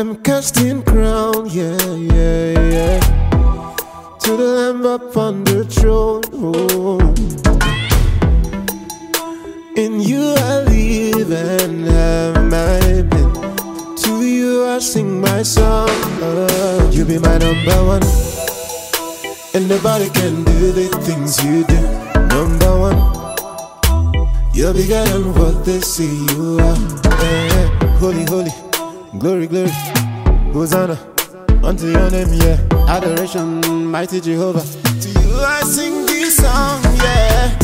I'm casting crown, yeah, yeah, yeah, to the Lamb upon the throne. Oh. In you I live and have my being. To you I sing my song. You be my number one, and nobody can do the things you do. Number one, you're bigger than what they see you are. Yeah. Holy, holy, glory, glory, Hosanna unto your name, yeah. Adoration, mighty Jehovah. To you I sing this song, yeah.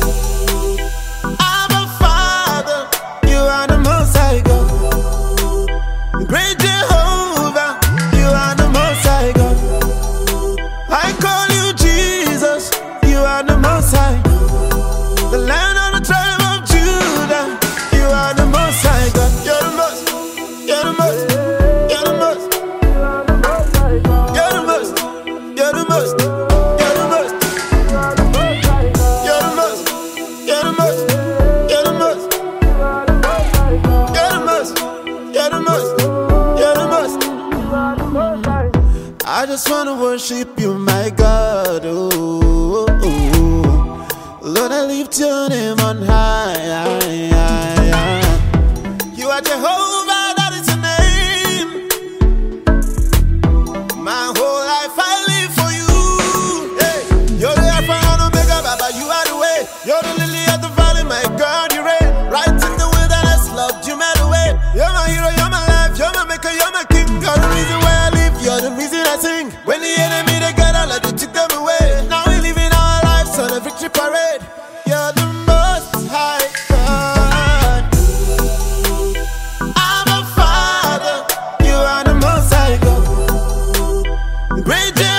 Abba Father, you are the Most High God. Great Jehovah, you are the Most High God. I call you Jesus, you are the Most High. The Lion of the tribe of Judah, you are the Most High God. You're the most, you're the most, you're the most, you're the most, you're the most, you're the most, you're the most, you're the most, you're the most, you're the most, you're the most, you're the most. I just wanna worship you, my God. Oh, oh, oh. Lord, I lift your name on high. You are Jehovah, that is your name. My whole life I live for you. Hey, you're the Alpha and Omega, Baba, you are the way. You're the lily of the valley, my God, you reign. Right in the wilderness, Lord, you made a way. You're my hero, you're my life, you're my maker, you're my king. You're the reason why I live, you're the reason I sing. When the enemy they gather, Lord, you took them away. Now we live in our lives on a victory parade. You're the Most High God. I'm a Father, you are the Most High God. Great